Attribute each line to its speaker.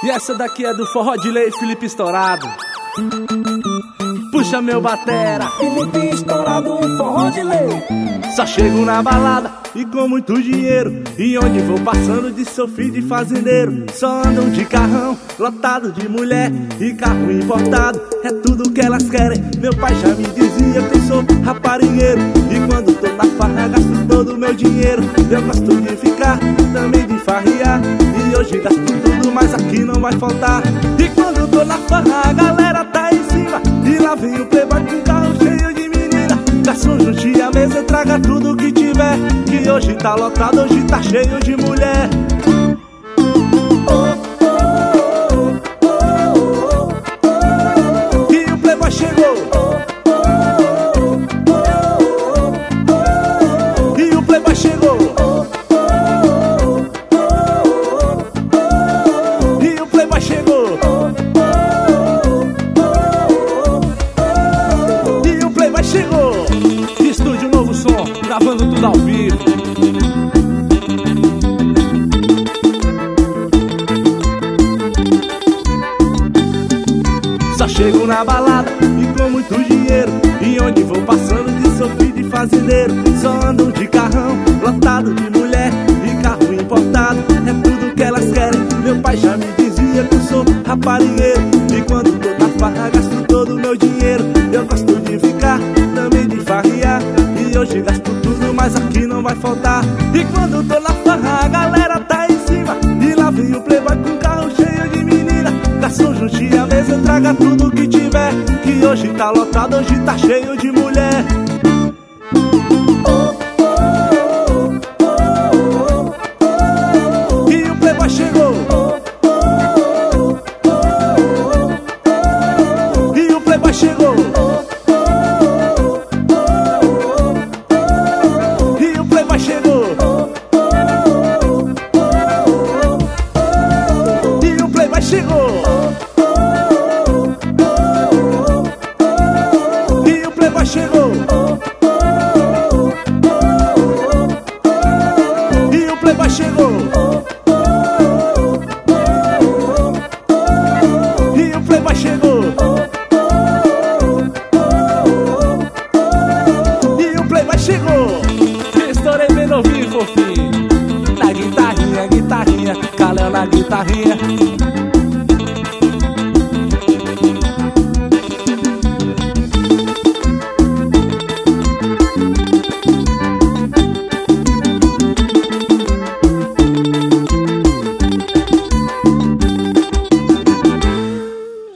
Speaker 1: E essa daqui é do Forró de Lei, Felipe Estourado. Puxa meu batera,
Speaker 2: Felipe Estourado, Forró de Lei.
Speaker 1: só chego na balada e com muito dinheiro. E onde vou passando de sou filho de fazendeiro. Só andam de carrão, lotado de mulher e carro importado, é tudo que elas querem. Meu pai já me dizia que eu sou raparigueiro. E quando tô na farra gasto todo o meu dinheiro. Eu gosto de ficar, também de farrear. E hoje gasto tudo, mas aqui não vai faltar. E quando tô na farra a galera tá em cima. E lá vem o playboy com carro cheio de menina. Garçom, junte a mesa e traga tudo que tiver, que hoje tá lotado, hoje tá cheio de mulher. E o playboy chegou. E o playboy chegou. E o playboy chegou. E o playboy chegou. Estúdio Novo Som, gravando tudo ao vivo. Só chego na balada e com muito dinheiro. E onde vou passando de sou filho de fazendeiro. Só andam de carrão, lotado de mulher e carro importado, é tudo que elas querem. Meu pai já me dizia que eu sou raparigueiro. E quando tô na farra gasto todo o meu dinheiro. Eu gosto de ficar, também de farrear. E hoje gasto tudo, mas aqui não vai faltar. E quando tô na farra a galera tá em cima. E lá vem o playboy com carro cheio de menina. Garçom, junte a mesa e traga tudo que tiver, que hoje tá lotado, hoje tá cheio de mulher. E o playboy chegou. E o playboy chegou. E o playboy chegou. E o playboy chegou. E o playboy chegou. E o playboy chegou. E o playboy chegou. E o playboy chegou. Estourei bem novinho, fofinho. Na guitarrinha, guitarrinha, Caléu na guitarrinha.